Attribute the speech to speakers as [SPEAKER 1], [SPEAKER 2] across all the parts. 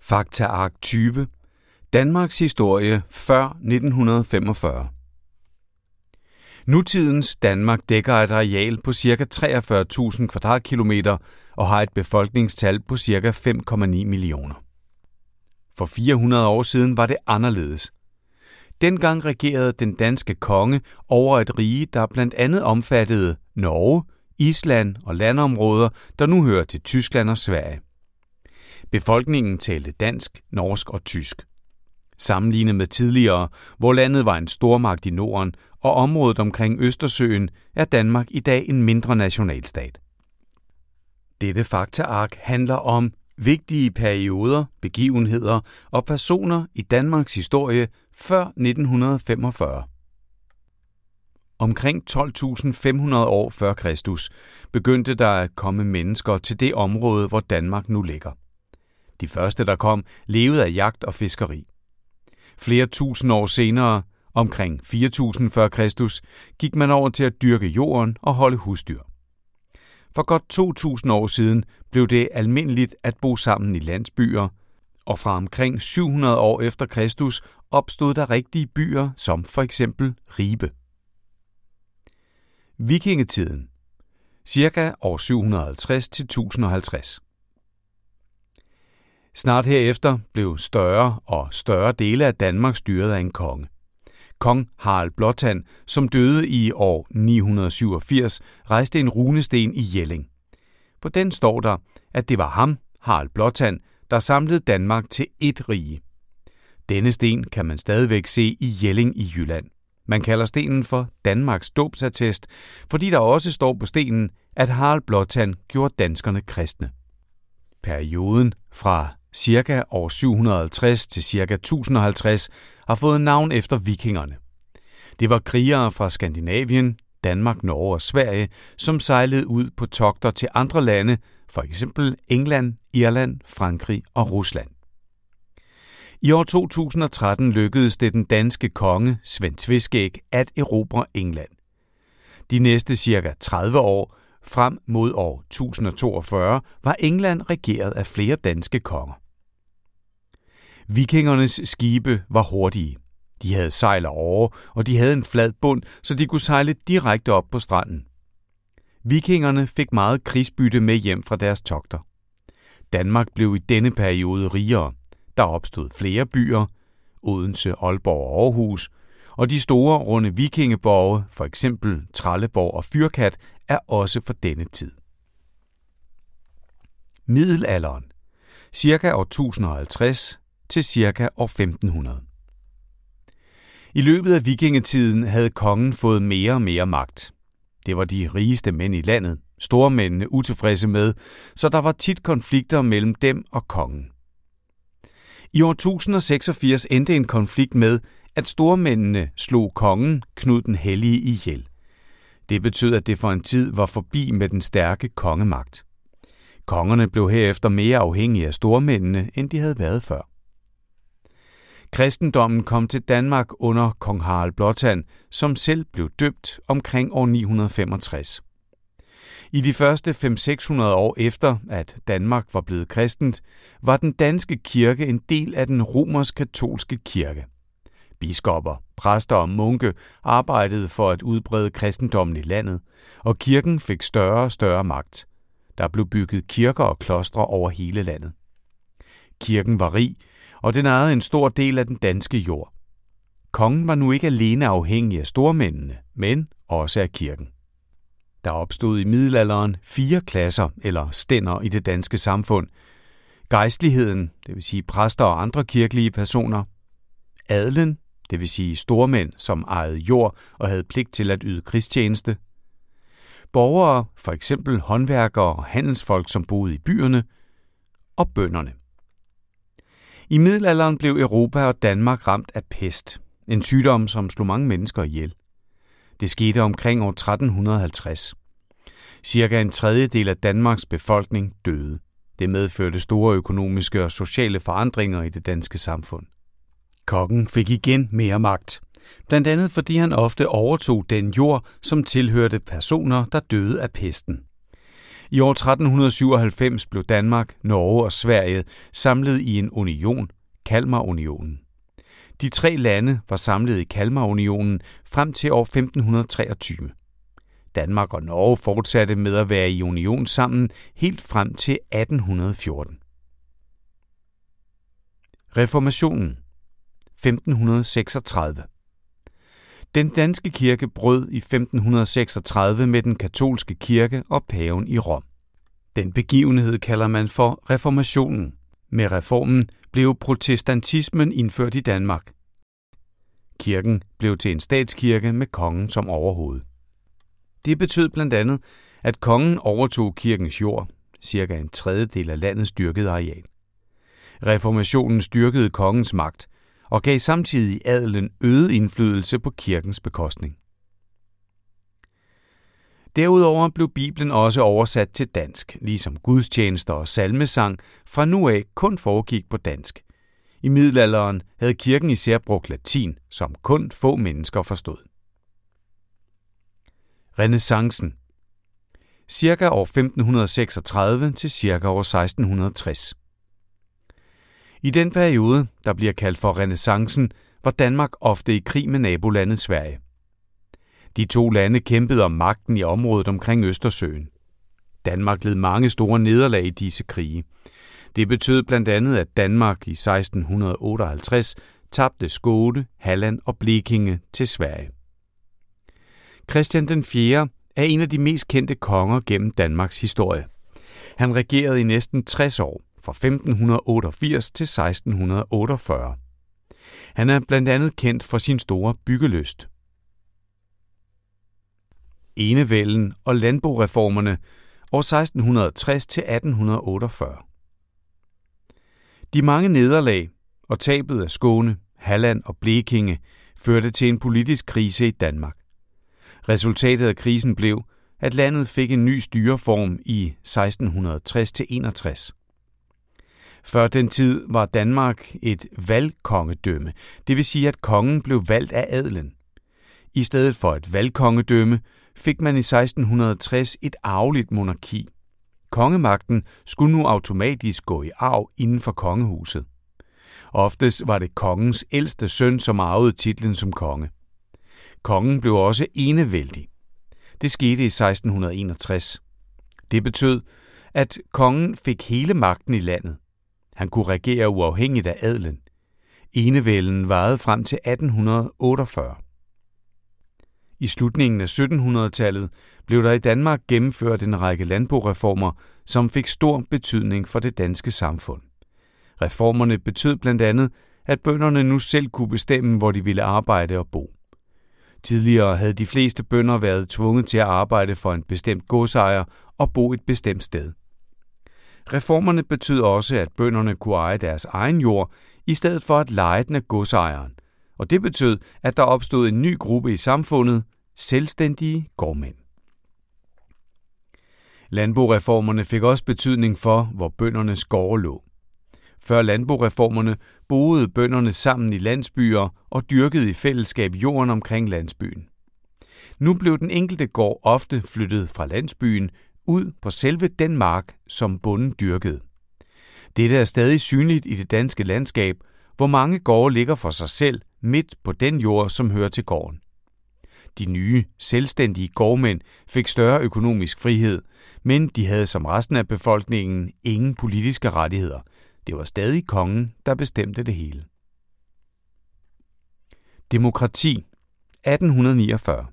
[SPEAKER 1] Faktaark 20. Danmarks historie før 1945. Nutidens Danmark dækker et areal på ca. 43.000 kvadratkilometer og har et befolkningstal på ca. 5,9 millioner. For 400 år siden var det anderledes. Dengang regerede den danske konge over et rige, der blandt andet omfattede Norge, Island og landområder, der nu hører til Tyskland og Sverige. Befolkningen talte dansk, norsk og tysk. Sammenlignet med tidligere, hvor landet var en stormagt i Norden, og området omkring Østersøen, er Danmark i dag en mindre nationalstat. Dette faktaark handler om vigtige perioder, begivenheder og personer i Danmarks historie før 1945. Omkring 12.500 år før Kristus begyndte der at komme mennesker til det område, hvor Danmark nu ligger. De første, der kom, levede af jagt og fiskeri. Flere tusind år senere, omkring 4.000 før Kristus, gik man over til at dyrke jorden og holde husdyr. For godt 2.000 år siden blev det almindeligt at bo sammen i landsbyer, og fra omkring 700 år efter Kristus opstod der rigtige byer, som for eksempel Ribe. Vikingetiden. Cirka år 750 til 1050. Snart herefter blev større og større dele af Danmark styret af en konge. Kong Harald Blåtand, som døde i år 987, rejste en runesten i Jelling. På den står der, at det var ham, Harald Blåtand, der samlede Danmark til ét rige. Denne sten kan man stadigvæk se i Jelling i Jylland. Man kalder stenen for Danmarks dåbsattest, fordi der også står på stenen, at Harald Blåtand gjorde danskerne kristne. Perioden fra cirka år 750 til cirka 1050 har fået navn efter vikingerne. Det var krigere fra Skandinavien, Danmark, Norge og Sverige, som sejlede ud på togter til andre lande, for eksempel England, Irland, Frankrig og Rusland. I år 2013 lykkedes det den danske konge, Svend Tveskæg, at erobre England. De næste cirka 30 år, frem mod år 1042, var England regeret af flere danske konger. Vikingernes skibe var hurtige. De havde sejl og årer, og de havde en flad bund, så de kunne sejle direkte op på stranden. Vikingerne fik meget krigsbytte med hjem fra deres togter. Danmark blev i denne periode rigere. Der opstod flere byer, Odense, Aalborg og Aarhus, og de store runde vikingeborge, for eksempel Trelleborg og Fyrkat, er også fra denne tid. Middelalderen. Cirka år 1050 til cirka år 1500. I løbet af vikingetiden havde kongen fået mere og mere magt. Det var de rigeste mænd i landet, stormændene utilfredse med, så der var tit konflikter mellem dem og kongen. I år 1086 endte en konflikt med, at stormændene slog kongen, Knud den Hellige, ihjel. Det betød, at det for en tid var forbi med den stærke kongemagt. Kongerne blev herefter mere afhængige af stormændene, end de havde været før. Kristendommen kom til Danmark under kong Harald Blåtand, som selv blev døbt omkring år 965. I de første 500-600 år efter, at Danmark var blevet kristent, var den danske kirke en del af den romersk-katolske kirke. Biskopper, præster og munke arbejdede for at udbrede kristendommen i landet, og kirken fik større og større magt. Der blev bygget kirker og klostre over hele landet. Kirken var rig, og den ejede en stor del af den danske jord. Kongen var nu ikke alene afhængig af stormændene, men også af kirken. Der opstod i middelalderen 4 klasser eller stænder i det danske samfund. Gejstligheden, det vil sige præster og andre kirkelige personer. Adelen, det vil sige stormænd, som ejede jord og havde pligt til at yde krigstjeneste. Borgere, for eksempel håndværkere og handelsfolk, som boede i byerne. Og bønderne. I middelalderen blev Europa og Danmark ramt af pest, en sygdom, som slog mange mennesker ihjel. Det skete omkring år 1350. Cirka en tredjedel af Danmarks befolkning døde. Det medførte store økonomiske og sociale forandringer i det danske samfund. Kongen fik igen mere magt, blandt andet fordi han ofte overtog den jord, som tilhørte personer, der døde af pesten. I år 1397 blev Danmark, Norge og Sverige samlet i en union, Kalmarunionen. De 3 lande var samlet i Kalmarunionen frem til år 1523. Danmark og Norge fortsatte med at være i union sammen helt frem til 1814. Reformationen 1536. Den danske kirke brød i 1536 med den katolske kirke og paven i Rom. Den begivenhed kalder man for reformationen. Med reformen blev protestantismen indført i Danmark. Kirken blev til en statskirke med kongen som overhoved. Det betød blandt andet, at kongen overtog kirkens jord, cirka en tredjedel af landets dyrkede areal. Reformationen styrkede kongens magt og gav samtidig adelen øget indflydelse på kirkens bekostning. Derudover blev Bibelen også oversat til dansk, ligesom gudstjenester og salmesang fra nu af kun foregik på dansk. I middelalderen havde kirken især brugt latin, som kun få mennesker forstod. Renæssancen. Cirka år 1536 til cirka år 1660. I den periode, der bliver kaldt for renæssancen, var Danmark ofte i krig med nabolandet Sverige. De 2 lande kæmpede om magten i området omkring Østersøen. Danmark led mange store nederlag i disse krige. Det betød blandt andet, at Danmark i 1658 tabte Skåne, Halland og Blekinge til Sverige. Christian den 4. er en af de mest kendte konger gennem Danmarks historie. Han regerede i næsten 60 år, fra 1588 til 1648. Han er blandt andet kendt for sin store byggelyst. Enevælden og landboreformerne år 1660 til 1848. De mange nederlag og tabet af Skåne, Halland og Blekinge førte til en politisk krise i Danmark. Resultatet af krisen blev, at landet fik en ny styreform i 1660-61. Før den tid var Danmark et valgkongedømme, det vil sige, at kongen blev valgt af adelen. I stedet for et valgkongedømme fik man i 1660 et arveligt monarki. Kongemagten skulle nu automatisk gå i arv inden for kongehuset. Oftest var det kongens ældste søn, som arvede titlen som konge. Kongen blev også enevældig. Det skete i 1661. Det betød, at kongen fik hele magten i landet. Han kunne regere uafhængigt af adelen. Enevælden varede frem til 1848. I slutningen af 1700-tallet blev der i Danmark gennemført en række landboreformer, som fik stor betydning for det danske samfund. Reformerne betød blandt andet, at bønderne nu selv kunne bestemme, hvor de ville arbejde og bo. Tidligere havde de fleste bønder været tvunget til at arbejde for en bestemt godsejer og bo et bestemt sted. Reformerne betød også, at bønderne kunne eje deres egen jord, i stedet for at leje den af godsejeren. Og det betød, at der opstod en ny gruppe i samfundet, selvstændige gårdmænd. Landboreformerne fik også betydning for, hvor bøndernes gårde lå. Før landboreformerne boede bønderne sammen i landsbyer og dyrkede i fællesskab jorden omkring landsbyen. Nu blev den enkelte gård ofte flyttet fra landsbyen ud på selve den mark, som bonden dyrkede. Dette er stadig synligt i det danske landskab, hvor mange gårde ligger for sig selv midt på den jord, som hører til gården. De nye, selvstændige gårdmænd fik større økonomisk frihed, men de havde som resten af befolkningen ingen politiske rettigheder. Det var stadig kongen, der bestemte det hele. Demokrati 1849.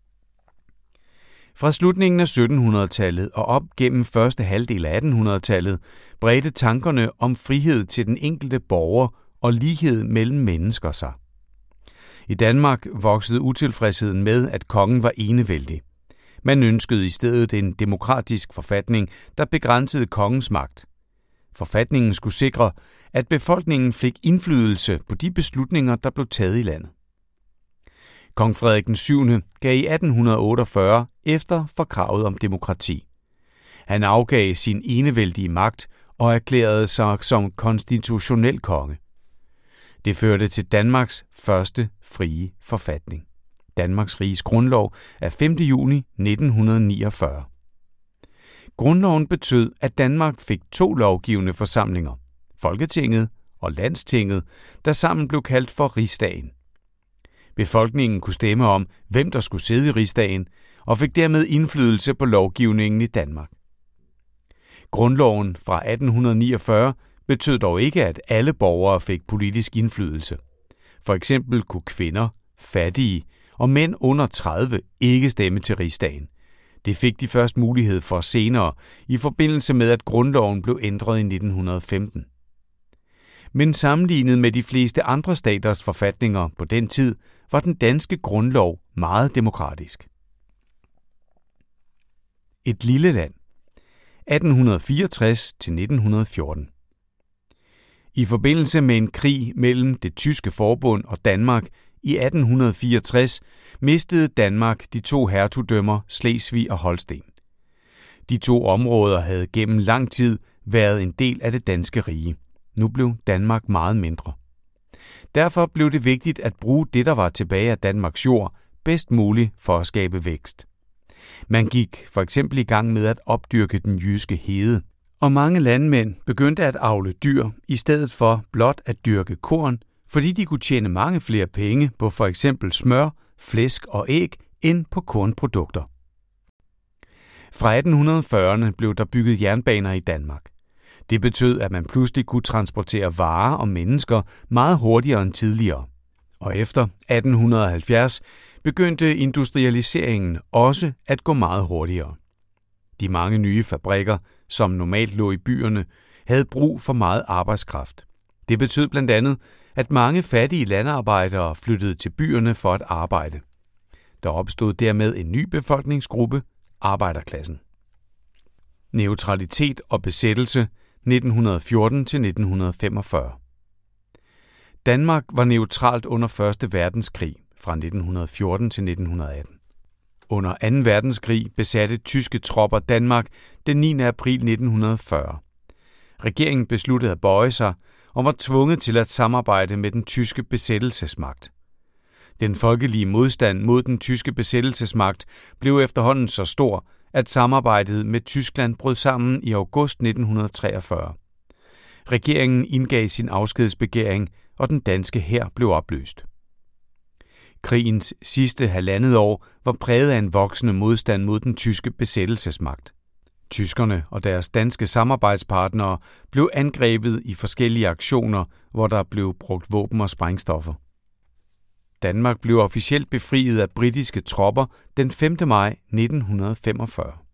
[SPEAKER 1] Fra slutningen af 1700-tallet og op gennem første halvdel af 1800-tallet bredte tankerne om frihed til den enkelte borger og lighed mellem mennesker sig. I Danmark voksede utilfredsheden med, at kongen var enevældig. Man ønskede i stedet en demokratisk forfatning, der begrænsede kongens magt. Forfatningen skulle sikre, at befolkningen fik indflydelse på de beslutninger, der blev taget i landet. Kong Frederik den 7. gav i 1848 efter for kravet om demokrati. Han afgav sin enevældige magt og erklærede sig som konstitutionel konge. Det førte til Danmarks første frie forfatning. Danmarks Riges Grundlov af 5. juni 1949. Grundloven betød, at Danmark fik 2 lovgivende forsamlinger, Folketinget og Landstinget, der sammen blev kaldt for Rigsdagen. Befolkningen kunne stemme om, hvem der skulle sidde i Rigsdagen, og fik dermed indflydelse på lovgivningen i Danmark. Grundloven fra 1849 betød dog ikke, at alle borgere fik politisk indflydelse. For eksempel kunne kvinder, fattige og mænd under 30 ikke stemme til Rigsdagen. Det fik de først mulighed for senere, i forbindelse med, at grundloven blev ændret i 1915. Men sammenlignet med de fleste andre staters forfatninger på den tid, var den danske grundlov meget demokratisk. Et lille land. 1864-1914. I forbindelse med en krig mellem det tyske forbund og Danmark i 1864 mistede Danmark de 2 hertugdømmer Slesvig og Holsten. De 2 områder havde gennem lang tid været en del af det danske rige. Nu blev Danmark meget mindre. Derfor blev det vigtigt at bruge det, der var tilbage af Danmarks jord, bedst muligt for at skabe vækst. Man gik for eksempel i gang med at opdyrke den jyske hede, og mange landmænd begyndte at avle dyr i stedet for blot at dyrke korn, fordi de kunne tjene mange flere penge på for eksempel smør, flæsk og æg end på kornprodukter. Fra 1840'erne blev der bygget jernbaner i Danmark. Det betød, at man pludselig kunne transportere varer og mennesker meget hurtigere end tidligere. Og efter 1870 begyndte industrialiseringen også at gå meget hurtigere. De mange nye fabrikker, som normalt lå i byerne, havde brug for meget arbejdskraft. Det betød blandt andet, at mange fattige landarbejdere flyttede til byerne for at arbejde. Der opstod dermed en ny befolkningsgruppe, arbejderklassen. Neutralitet og besættelse 1914-1945. Danmark var neutralt under 1. verdenskrig fra 1914 til 1918. Under 2. verdenskrig besatte tyske tropper Danmark den 9. april 1940. Regeringen besluttede at bøje sig og var tvunget til at samarbejde med den tyske besættelsesmagt. Den folkelige modstand mod den tyske besættelsesmagt blev efterhånden så stor, at samarbejdet med Tyskland brød sammen i august 1943. Regeringen indgav sin afskedsbegæring, og den danske hær blev opløst. Krigens sidste 1,5 år var præget af en voksende modstand mod den tyske besættelsesmagt. Tyskerne og deres danske samarbejdspartnere blev angrebet i forskellige aktioner, hvor der blev brugt våben og sprængstoffer. Danmark blev officielt befriet af britiske tropper den 5. maj 1945.